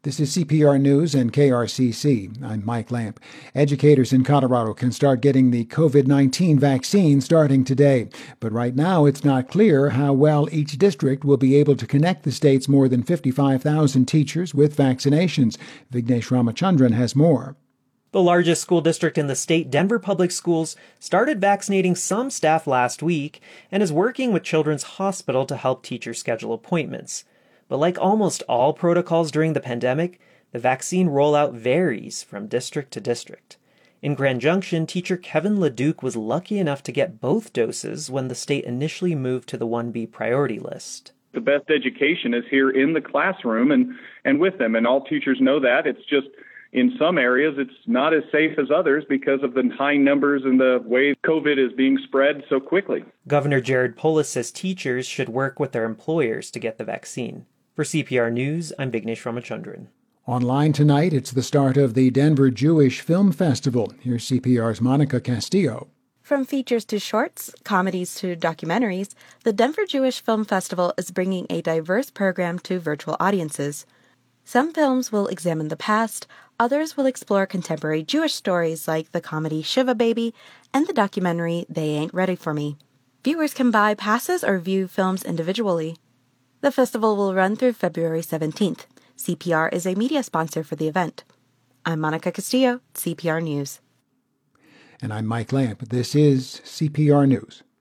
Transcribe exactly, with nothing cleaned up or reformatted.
This is C P R News and K R C C. I'm Mike Lamp. Educators in Colorado can start getting the COVID nineteen vaccine starting today. But right now, it's not clear how well each district will be able to connect the state's more than fifty-five thousand teachers with vaccinations. Vignesh Ramachandran has more. The largest school district in the state, Denver Public Schools, started vaccinating some staff last week and is working with Children's Hospital to help teachers schedule appointments. But like almost all protocols during the pandemic, the vaccine rollout varies from district to district. In Grand Junction, teacher Kevin LeDuc was lucky enough to get both doses when the state initially moved to the one B priority list. The best education is here in the classroom and, and with them, and all teachers know that. It's just in some areas it's not as safe as others because of the high numbers and the way COVID is being spread so quickly. Governor Jared Polis says teachers should work with their employers to get the vaccine. For C P R News, I'm Vignesh Ramachandran. Online tonight, it's the start of the Denver Jewish Film Festival. Here's C P R's Monica Castillo. From features to shorts, comedies to documentaries, the Denver Jewish Film Festival is bringing a diverse program to virtual audiences. Some films will examine the past, others will explore contemporary Jewish stories like the comedy Shiva Baby and the documentary They Ain't Ready for Me. Viewers can buy passes or view films individually. The festival will run through February seventeenth. C P R is a media sponsor for the event. I'm Monica Castillo, C P R News. And I'm Mike Lamp. This is C P R News.